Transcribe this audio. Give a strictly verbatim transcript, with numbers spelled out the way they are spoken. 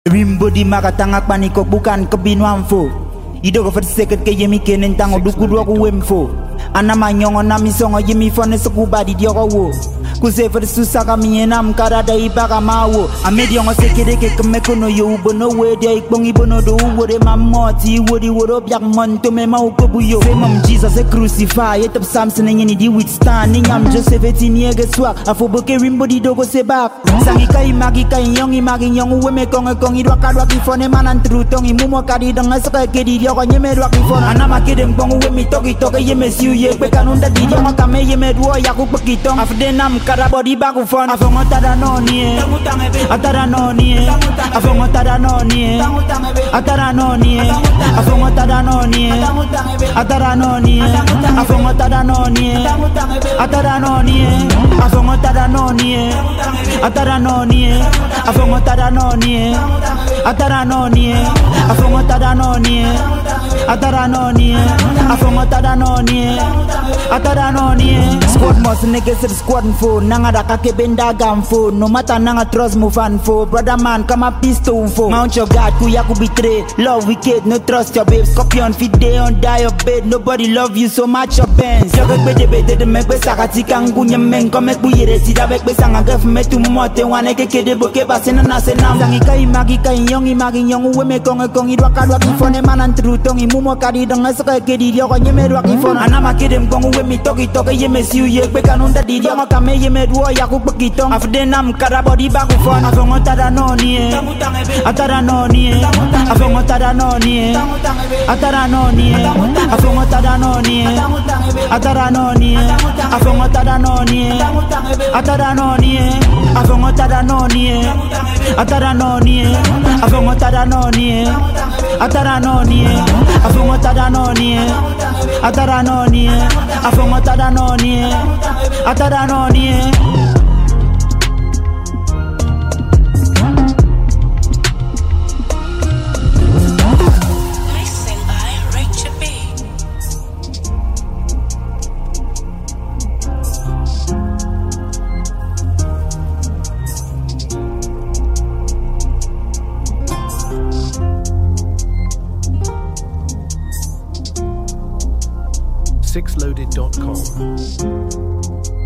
Rimbo di makatangak panikok bukan kebinwamfo. Ido ko seket ke yemi kenen tango duku dua ku wemfo. Ana manyongo na misongo yemi fone sekuba di dioko wo. Kuse for susa kami enam karada ibaka mawo. Amedi ongo sekede ke kemekono yo ubono we dia ikbong ibono do wore mamoti wori woro biak monto me mau kobuyo. Say mom Jesus e crucify etap Samson nyeni di withstand ni nyam Joseph etini ege swak afo boke rimbo di dogo se bak. Sangi kai magi kai yongi magi yongu we me konge kongi dwa kadwa ki fone manan trutongi mumo kadi danga saka ke di dioko nyeme dwa ki fone. Ana makidem kongu we mi toki toke yeme siu ye pe kanunda di dioko kame yeme duo yaku pekitong afde nam kada body back fun afongo tada no nie atara no nie afongo tada no nie atara no nie afongo tada no nie atara no nie afongo tada no nie atara no nie afongo tada no nie atara no nie afongo tada no nie atara no nie afongo tada no nie atara no nie afongo tada no nie atara no nie squad must niggas squad phone nanga da kake benda gamfo no matter nanga trust move and fo brother man come a pistol fo mount your guard ku ya ku betray love wicked no trust your babe scorpion fit day on die your bed nobody love you so much your bands yo be de be de me be sakati kangu nyemen come ku yere si da be sanga gaf me tu mote wane ke ke de boke basena na senam sangi kai magi kai yongi magi yongu we me konge kongi dwa kadwa ki fone manan trutongi mumo kadi danga saka ke di yo ko nyeme dwa ki fone ana makidem kongu we mi toki toke yeme siu ye be kanunda di yo kame yeme duo yaku pekitong afde nam kada body baku fon afongo tada no nie atara no nie afongo tada no nie atara no nie afongo tada no nie atara no nie afongo tada no nie atara no nie afongo tada no nie atara no nie afongo tada no nie atara no nie afongo tada no nie atara no nie afongo tada no nie atara no nie. six loaded dot com